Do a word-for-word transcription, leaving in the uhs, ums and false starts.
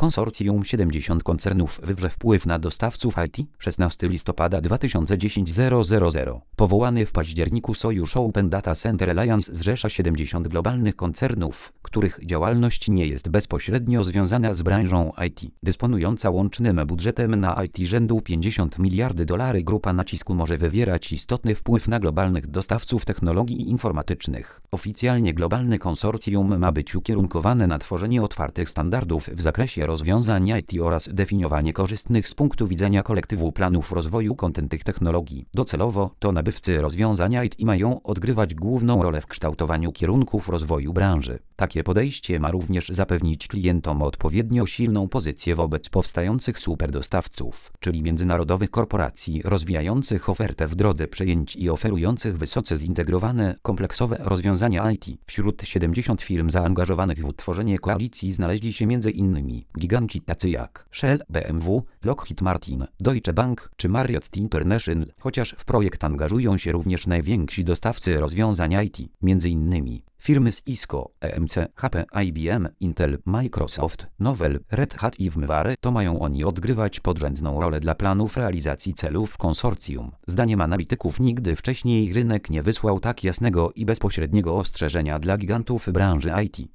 Konsorcjum siedemdziesiąt koncernów wywrze wpływ na dostawców I T. szesnastego listopada dwa tysiące dziesiątego. Powołany w październiku Sojusz Open Data Center Alliance zrzesza siedemdziesiąt globalnych koncernów, których działalność nie jest bezpośrednio związana z branżą I T. Dysponująca łącznym budżetem na I T rzędu pięćdziesiąt miliardów dolarów, grupa nacisku może wywierać istotny wpływ na globalnych dostawców technologii informatycznych. Oficjalnie globalne konsorcjum ma być ukierunkowane na tworzenie otwartych standardów w zakresie rozwiązań I T oraz definiowanie korzystnych z punktu widzenia kolektywu planów rozwoju kontentnych technologii. Docelowo to nabywcy rozwiązań I T mają odgrywać główną rolę w kształtowaniu kierunków rozwoju branży. Takie podejście ma również zapewnić klientom odpowiednio silną pozycję wobec powstających superdostawców, czyli międzynarodowych korporacji rozwijających ofertę w drodze przejęć i oferujących wysoce zintegrowane, kompleksowe rozwiązania I T. Wśród siedemdziesięciu firm zaangażowanych w utworzenie koalicji znaleźli się między innymi giganci tacy jak Shell, B M W, Lockheed Martin, Deutsche Bank czy Marriott International, chociaż w projekt angażują się również najwięksi dostawcy rozwiązań I T, między innymi firmy Cisco, E M C, H P, I B M, Intel, Microsoft, Novell, Red Hat i VMware. To mają oni odgrywać podrzędną rolę dla planów realizacji celów konsorcjum. Zdaniem analityków nigdy wcześniej rynek nie wysłał tak jasnego i bezpośredniego ostrzeżenia dla gigantów branży I T.